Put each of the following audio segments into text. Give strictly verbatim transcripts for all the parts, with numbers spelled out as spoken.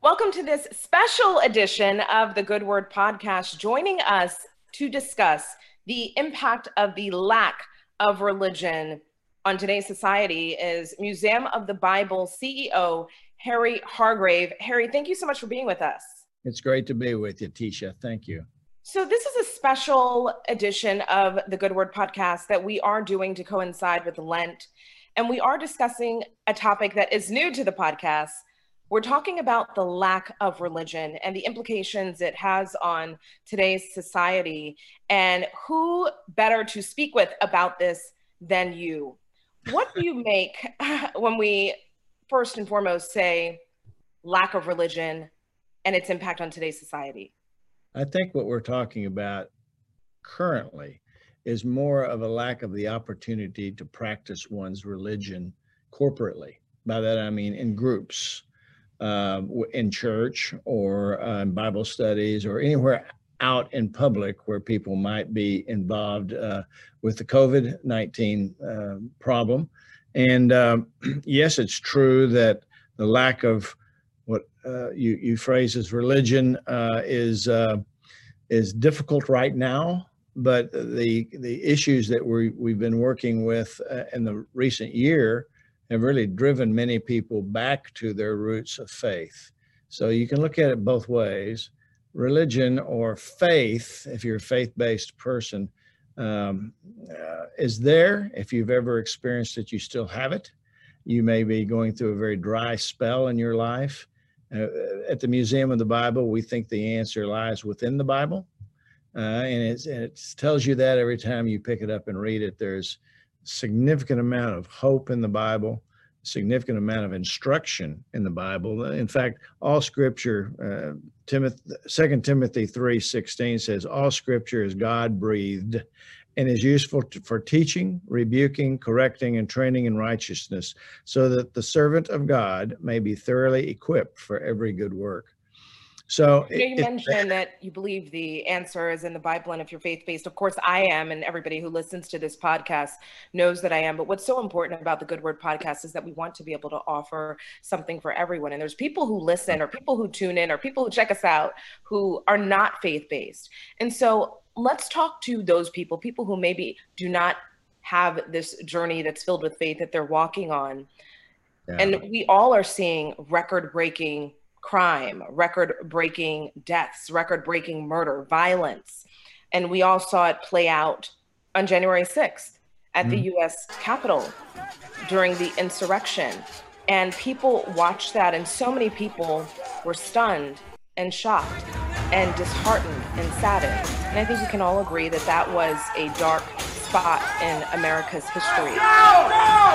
Welcome to this special edition of the Good Word Podcast. Joining us to discuss the impact of the lack of religion on today's society is Museum of the Bible C E O, Harry Hargrave. Harry, thank you so much for being with us. It's great to be with you, Tisha. Thank you. So this is a special edition of the Good Word Podcast that we are doing to coincide with Lent. And we are discussing a topic that is new to the podcast. We're talking about the lack of religion and the implications it has on today's society. And who better to speak with about this than you? What do you make when we first and foremost say lack of religion and its impact on today's society? I think what we're talking about currently is more of a lack of the opportunity to practice one's religion corporately. By that, I mean in groups. Um, in church or uh, in Bible studies or anywhere out in public where people might be involved uh, with the COVID nineteen uh, problem. And um, yes, it's true that the lack of what uh, you, you phrase as religion uh, is uh, is difficult right now, but the the issues that we we've been working with uh, in the recent year have really driven many people back to their roots of faith. So you can look at it both ways. Religion or faith, if you're a faith-based person, um, uh, is there. If you've ever experienced it, you still have it. You may be going through a very dry spell in your life. Uh, at the Museum of the Bible, we think the answer lies within the Bible. Uh, and, it's, and it tells you that every time you pick it up and read it. There's significant amount of hope in the Bible, significant amount of instruction in the Bible. In fact, all scripture, uh, Timothy, Second Timothy three sixteen says, all scripture is God-breathed and is useful to, for teaching, rebuking, correcting, and training in righteousness, so that the servant of God may be thoroughly equipped for every good work. So you, know, you it, mentioned it, that you believe the answer is in the Bible, and if you're faith-based, of course I am, and everybody who listens to this podcast knows that I am. But what's so important about the Good Word Podcast is that we want to be able to offer something for everyone. And there's people who listen, or people who tune in, or people who check us out who are not faith-based. And so let's talk to those people, people who maybe do not have this journey that's filled with faith that they're walking on. Yeah. And we all are seeing record-breaking crime, record-breaking deaths, record-breaking murder, violence. And we all saw it play out on January sixth at mm-hmm. the U S Capitol during the insurrection. And people watched that, and so many people were stunned and shocked and disheartened and saddened. And I think we can all agree that that was a dark spot in America's history. No!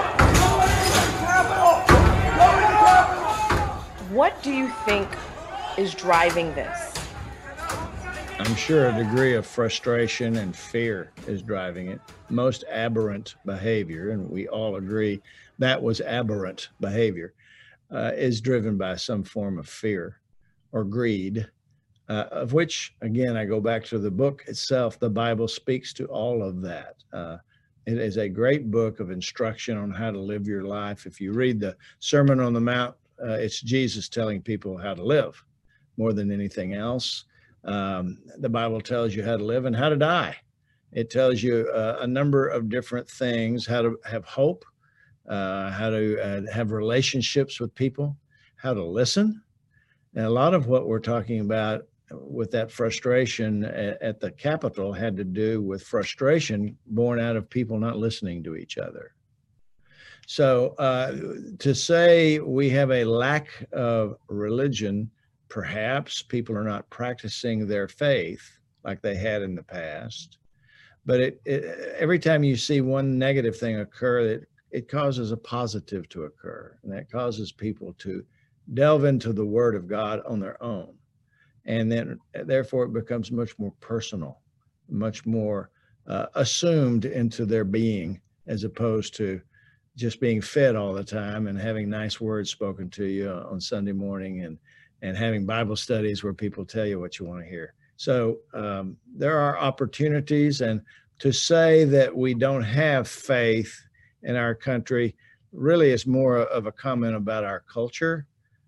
No! What do you think is driving this? I'm sure a degree of frustration and fear is driving it. Most aberrant behavior, and we all agree that was aberrant behavior, uh, is driven by some form of fear or greed, uh, of which, again, I go back to the book itself. The Bible speaks to all of that. Uh, it is a great book of instruction on how to live your life. If you read the Sermon on the Mount, Uh, it's Jesus telling people how to live more than anything else. Um, the Bible tells you how to live and how to die. It tells you uh, a number of different things, how to have hope, uh, how to uh, have relationships with people, how to listen. And a lot of what we're talking about with that frustration at, at the Capitol had to do with frustration born out of people not listening to each other. So uh, to say we have a lack of religion, perhaps people are not practicing their faith like they had in the past. But it, it, every time you see one negative thing occur, it, it causes a positive to occur. And that causes people to delve into the Word of God on their own. And then therefore it becomes much more personal, much more uh, assumed into their being, as opposed to just being fed all the time and having nice words spoken to you on Sunday morning and, and having Bible studies where people tell you what you want to hear. So um, there are opportunities, and to say that we don't have faith in our country really is more of a comment about our culture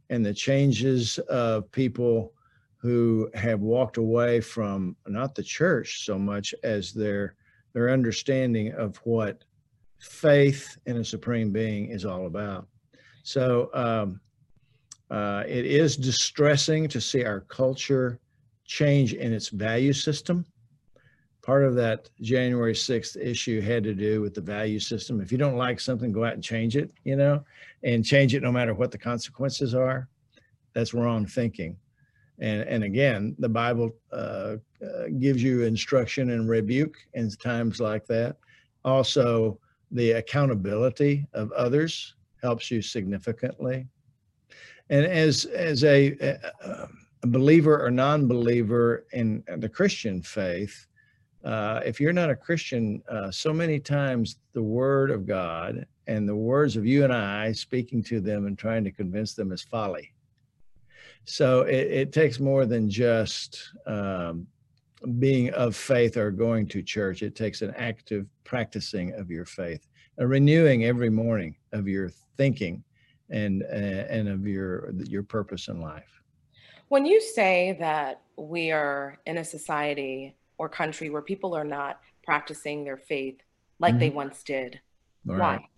and the changes of people who have walked away from not the church so much as their their understanding of what faith in a supreme being is all about. So um, uh, it is distressing to see our culture change in its value system. Part of that January sixth issue had to do with the value system. If you don't like something, go out and change it, you know, and change it no matter what the consequences are. That's wrong thinking. And, and again, the Bible uh, uh, gives you instruction and rebuke in times like that. Also, the accountability of others helps you significantly. And as, as a, a, a believer or non-believer in the Christian faith, uh, if you're not a Christian, uh, so many times the word of God and the words of you and I speaking to them and trying to convince them is folly. So it, it takes more than just um, being of faith or going to church. It takes an active practicing of your faith, a renewing every morning of your thinking and uh, and of your your purpose in life. When you say that we are in a society or country where people are not practicing their faith like mm-hmm. they once did, all why? Right.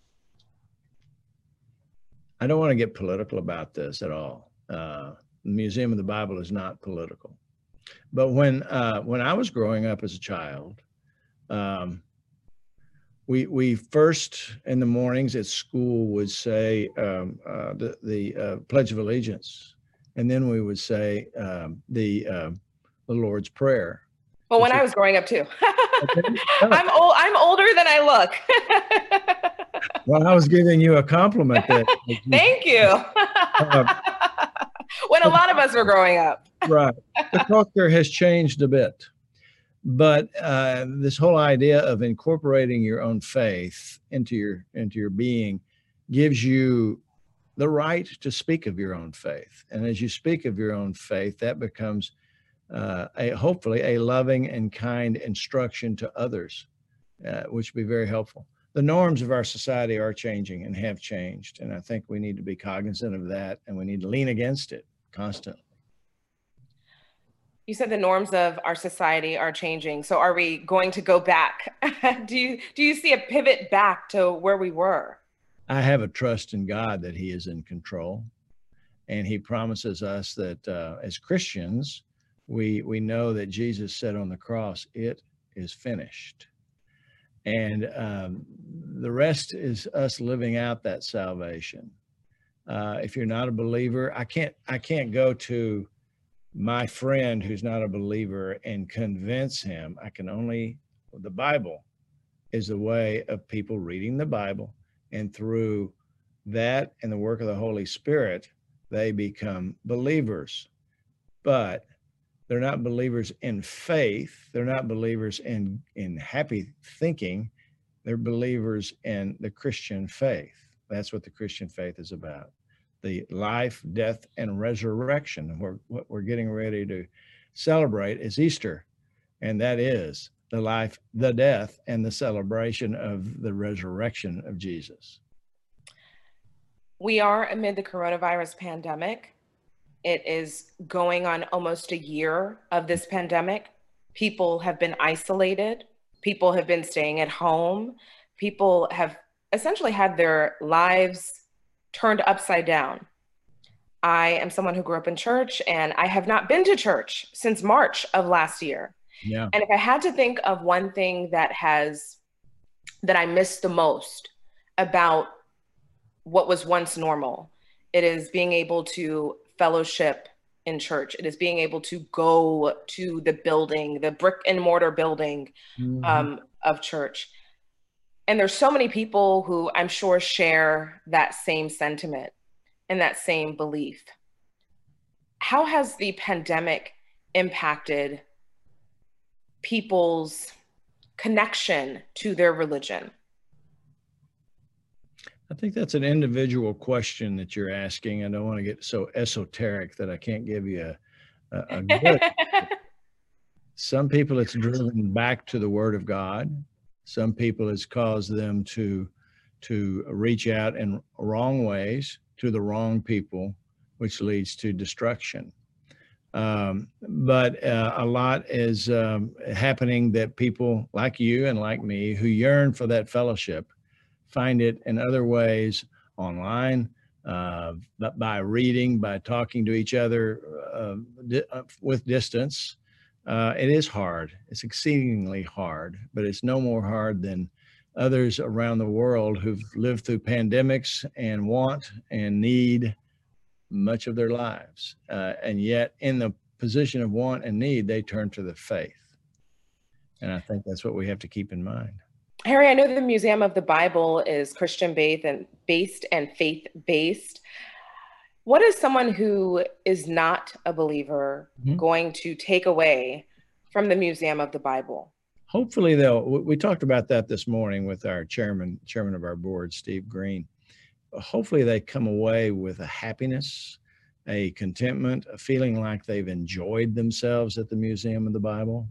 I don't want to get political about this at all. Uh, the Museum of the Bible is not political. But when uh, when I was growing up as a child, um, we we first in the mornings at school would say um, uh, the the uh, Pledge of Allegiance, and then we would say um, the uh, the Lord's Prayer. Well, when I was growing up too, I'm old. I'm older than I look. Well, I was giving you a compliment there. Thank you. Uh, when a lot of us were growing up. Right. The culture has changed a bit. But uh, this whole idea of incorporating your own faith into your into your being gives you the right to speak of your own faith. And as you speak of your own faith, that becomes uh, a hopefully a loving and kind instruction to others, uh, which would be very helpful. The norms of our society are changing and have changed. And I think we need to be cognizant of that, and we need to lean against it constantly. You said the norms of our society are changing. So are we going to go back? do you do you see a pivot back to where we were? I have a trust in God that he is in control. And he promises us that uh, as Christians, we we know that Jesus said on the cross, it is finished. And um, the rest is us living out that salvation. Uh, if you're not a believer, I can't I can't go to my friend who's not a believer and convince him. I can only, the Bible is the way of people reading the Bible, and through that and the work of the Holy Spirit, they become believers. But they're not believers in faith. They're not believers in, in happy thinking. They're believers in the Christian faith. That's what the Christian faith is about. The life, death, and resurrection. And we're, what we're getting ready to celebrate is Easter. And that is the life, the death, and the celebration of the resurrection of Jesus. We are amid the coronavirus pandemic. It is going on almost a year of this pandemic. People have been isolated. People have been staying at home. People have essentially had their lives turned upside down. I am someone who grew up in church, and I have not been to church since March of last year. Yeah. And if I had to think of one thing that has, that I miss the most about what was once normal, it is being able to fellowship in church. It is being able to go to the building, the brick and mortar building mm-hmm. um, of church. And there's so many people who I'm sure share that same sentiment and that same belief. How has the pandemic impacted people's connection to their religion? I think that's an individual question that you're asking. I don't want to get so esoteric that I can't give you a, a, a good. Some people it's driven back to the Word of God. Some people it's caused them to to reach out in wrong ways to the wrong people which leads to destruction. Um, but uh, a lot is um, happening that people like you and like me who yearn for that fellowship find it in other ways online, uh, but by reading, by talking to each other uh, di- uh, with distance. Uh, it is hard. It's exceedingly hard, but it's no more hard than others around the world who've lived through pandemics and want and need much of their lives. Uh, and yet in the position of want and need, they turn to the faith. And I think that's what we have to keep in mind. Harry, I know the Museum of the Bible is Christian based and based and faith-based. What is someone who is not a believer mm-hmm. going to take away from the Museum of the Bible? Hopefully they'll, we talked about that this morning with our chairman, chairman of our board, Steve Green. Hopefully they come away with a happiness, a contentment, a feeling like they've enjoyed themselves at the Museum of the Bible.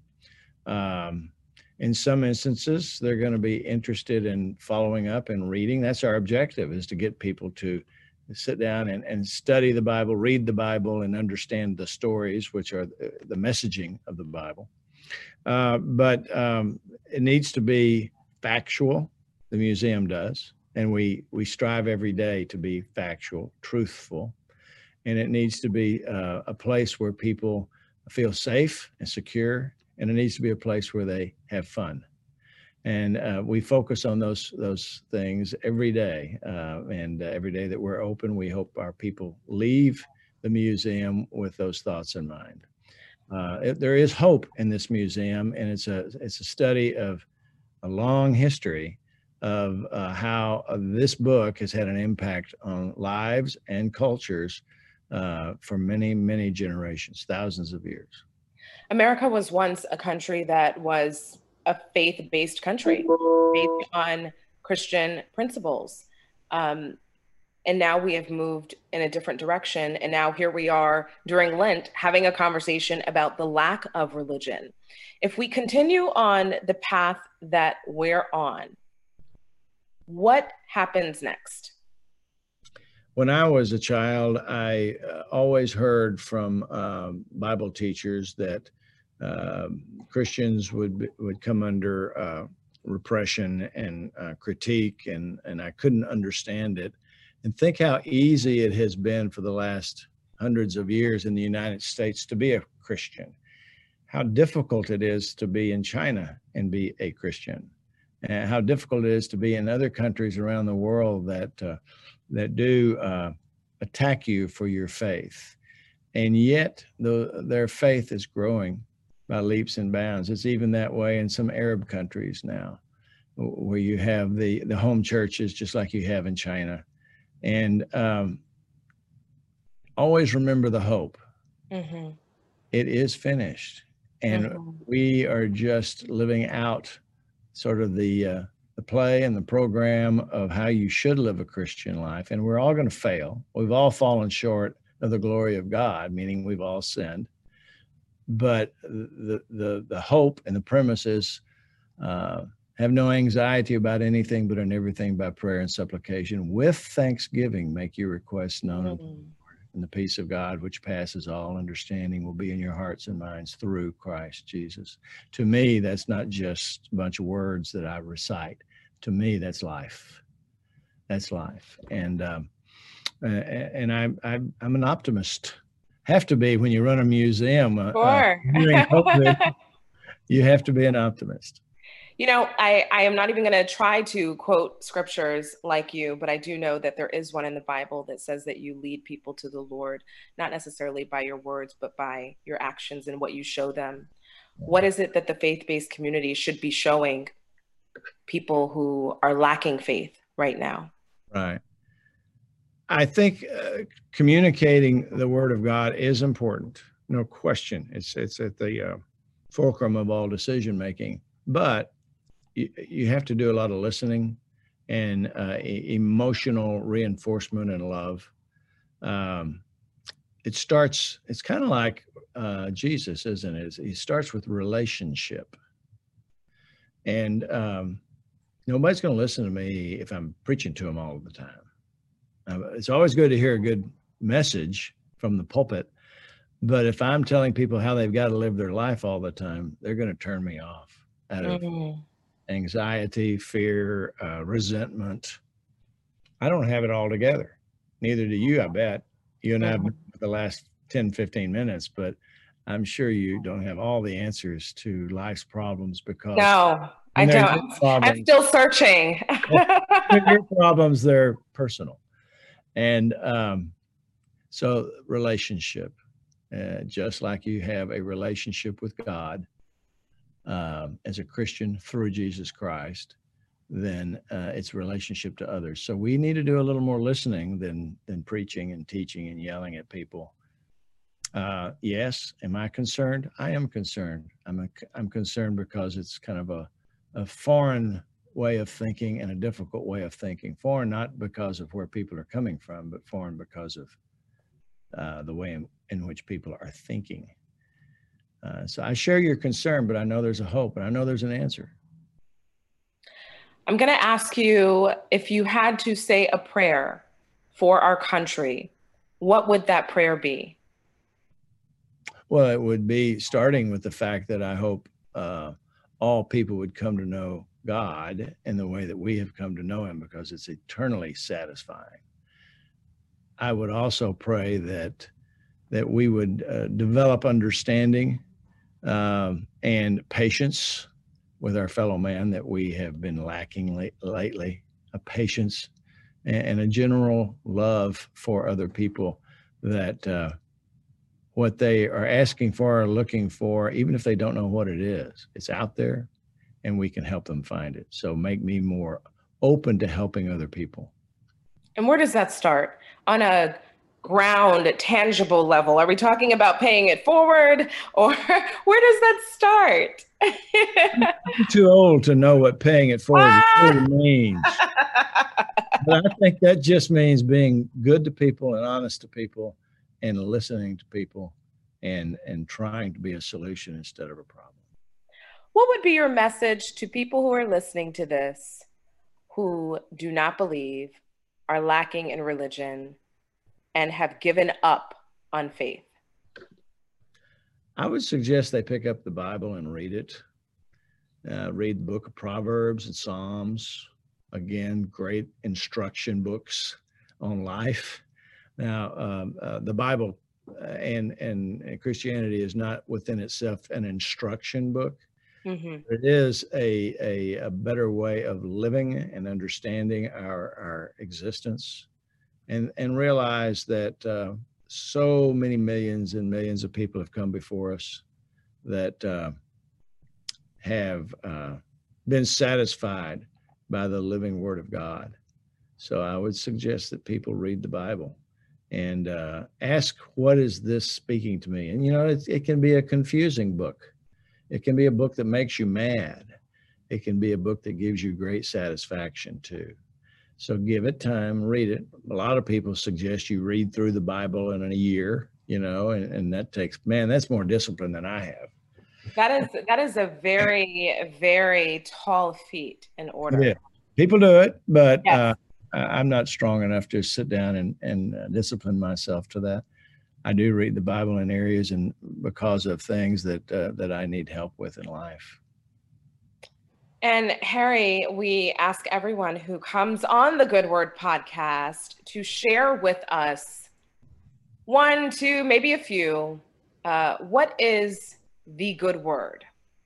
Um, in some instances, they're going to be interested in following up and reading. That's our objective, is to get people to sit down and, and study the Bible, read the Bible, and understand the stories, which are the, the messaging of the Bible. Uh, but um, it needs to be factual. The museum does. And we, we strive every day to be factual, truthful. And it needs to be uh, a place where people feel safe and secure. And it needs to be a place where they have fun. And uh, we focus on those those things every day. Uh, and uh, every day that we're open, we hope our people leave the museum with those thoughts in mind. Uh, it, there is hope in this museum, and it's a it's a study of a long history of uh, how uh, this book has had an impact on lives and cultures uh, for many, many generations, thousands of years. America was once a country that was a faith-based country based on Christian principles. Um, and now we have moved in a different direction. And now here we are during Lent having a conversation about the lack of religion. If we continue on the path that we're on, what happens next? When I was a child, I uh, always heard from um, Bible teachers that uh, Christians would be, would come under uh, repression and uh, critique, and, and I couldn't understand it. And think how easy it has been for the last hundreds of years in the United States to be a Christian. How difficult it is to be in China and be a Christian. And how difficult it is to be in other countries around the world that uh, that do uh, attack you for your faith. And yet the, their faith is growing by leaps and bounds. It's even that way in some Arab countries now, where you have the, the home churches just like you have in China. And um, always remember the hope. Mm-hmm. It is finished. And mm-hmm. we are just living out sort of the uh, the play and the program of how you should live a Christian life. And we're all going to fail. We've all fallen short of the glory of God, meaning we've all sinned. But the the the hope and the premise is uh, have no anxiety about anything, but in everything by prayer and supplication with thanksgiving make your requests known. Mm-hmm. And the peace of God, which passes all understanding, will be in your hearts and minds through Christ Jesus. To me, that's not just a bunch of words that I recite. To me, that's life. That's life. And um, and I, I, I'm an optimist. Have to be when you run a museum. Sure. Uh, you have to be an optimist. You know, I, I am not even going to try to quote scriptures like you, but I do know that there is one in the Bible that says that you lead people to the Lord, not necessarily by your words, but by your actions and what you show them. What is it that the faith-based community should be showing people who are lacking faith right now? Right. I think uh, communicating the word of God is important. No question. It's, it's at the uh, fulcrum of all decision making. But You, you have to do a lot of listening and uh, e- emotional reinforcement and love. Um, it starts, it's kind of like uh, Jesus, isn't it? He starts with relationship. And um, nobody's going to listen to me if I'm preaching to them all the time. Uh, it's always good to hear a good message, from the pulpit. But if I'm telling people how they've got to live their life all the time, they're going to turn me off out of mm-hmm. anxiety, fear, uh, resentment. I don't have it all together. Neither do you, I bet. You and mm-hmm. I have been for the last ten, fifteen minutes, but I'm sure you don't have all the answers to life's problems because no, I don't. I'm still searching. Your problems, they're personal. And um, so relationship, uh, just like you have a relationship with God um, as a Christian through Jesus Christ, then uh, it's relationship to others. So we need to do a little more listening than than preaching and teaching and yelling at people. Uh, yes. Am I concerned? I am concerned. I'm a, I'm concerned because it's kind of a, a foreign way of thinking and a difficult way of thinking. Foreign, not because of where people are coming from, but foreign because of uh, the way in, in which people are thinking. Uh, so I share your concern, but I know there's a hope and I know there's an answer. I'm going to ask you, if you had to say a prayer for our country, what would that prayer be? Well, it would be starting with the fact that I hope uh, all people would come to know God in the way that we have come to know him, because it's eternally satisfying. I would also pray that that we would uh, develop understanding um, and patience with our fellow man that we have been lacking late, lately, a patience and, and a general love for other people, that uh, what they are asking for or looking for, even if they don't know what it is, it's out there and we can help them find it. So make me more open to helping other people. And where does that start? On a ground, tangible level? Are we talking about paying it forward, or where does that start? I'm too old to know what paying it forward ah! really means. But I think that just means being good to people and honest to people and listening to people and, and trying to be a solution instead of a problem. What would be your message to people who are listening to this, who do not believe, are lacking in religion, and have given up on faith? I would suggest they pick up the Bible and read it. Uh, read the book of Proverbs and Psalms. Again, great instruction books on life. Now, um, uh, the Bible and, and and Christianity is not within itself an instruction book. Mm-hmm. It is a, a a better way of living and understanding our our existence, and and realize that uh, so many millions and millions of people have come before us that uh, have uh, been satisfied by the living Word of God. So I would suggest that people read the Bible and uh, ask, what is this speaking to me? And, you know, it, it can be a confusing book. It can be a book that makes you mad. It can be a book that gives you great satisfaction too. So give it time, read it. A lot of people suggest you read through the Bible in a year, you know, and, and that takes, man, that's more discipline than I have. That is, that is a very, very tall feat in order. Yeah. People do it, but yes. uh, I'm not strong enough to sit down and, and uh, discipline myself to that. I do read the Bible in areas and because of things that uh, that I need help with in life. And Harry, we ask everyone who comes on the Good Word podcast to share with us one, two, maybe a few. Uh, what is the good word?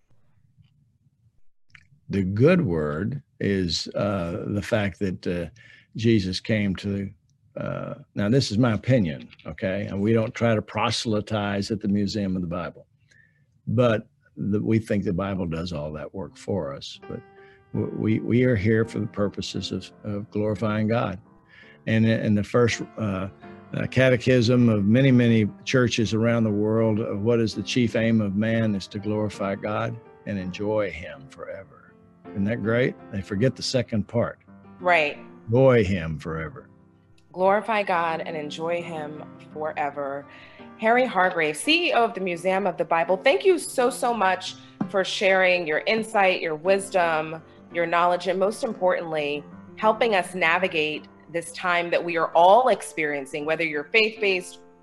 The good word is uh, the fact that uh, Jesus came to, uh, now this is my opinion, okay? And we don't try to proselytize at the Museum of the Bible, but the, we think the Bible does all that work for us. But we we are here for the purposes of, of glorifying God. And in the first uh, uh, catechism of many, many churches around the world, of what is the chief aim of man is to glorify God and enjoy him forever. Isn't that great? They forget the second part. Right. Enjoy him forever. Glorify God and enjoy him forever. Harry Hargrave, C E O of the Museum of the Bible, thank you so, so much for sharing your insight, your wisdom, your knowledge, and most importantly, helping us navigate this time that we are all experiencing, whether you're faith-based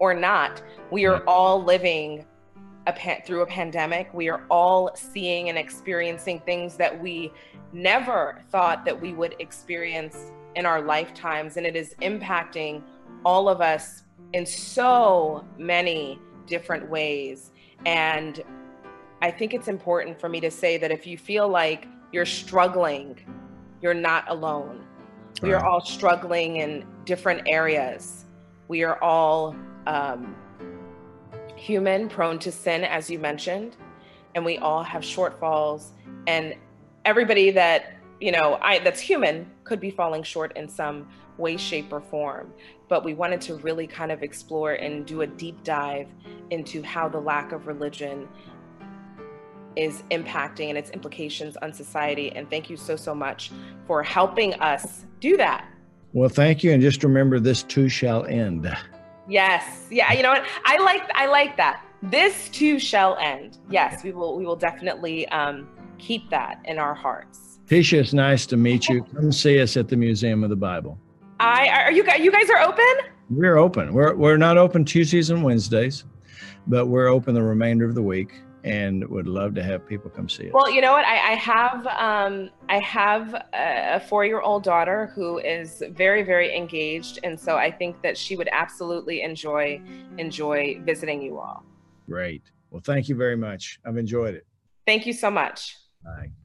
or not, we are all living a pan- through a pandemic. We are all seeing and experiencing things that we never thought that we would experience in our lifetimes. And it is impacting all of us in so many different ways. And I think it's important for me to say that if you feel like you're struggling, you're not alone. We are all struggling in different areas. We are all um, human, prone to sin, as you mentioned, and we all have shortfalls. And everybody that, you know, I that's human could be falling short in some way, shape, or form. But we wanted to really kind of explore and do a deep dive into how the lack of religion is impacting and its implications on society. And thank you so, so much for helping us do that. Well, thank you. And just remember, this too shall end. Yes. Yeah. You know what? I like, I like that. This too shall end. Yes, we will, we will definitely um, keep that in our hearts. Tisha, it's nice to meet you. Come see us at the Museum of the Bible. I, are you guys, you guys are open? We're open. We're, we're not open Tuesdays and Wednesdays, but we're open the remainder of the week. And would love to have people come see it. Well, you know what? I, I have um, I have a four-year-old daughter who is very, very engaged, and so I think that she would absolutely enjoy enjoy visiting you all. Great. Well, thank you very much. I've enjoyed it. Thank you so much. Bye.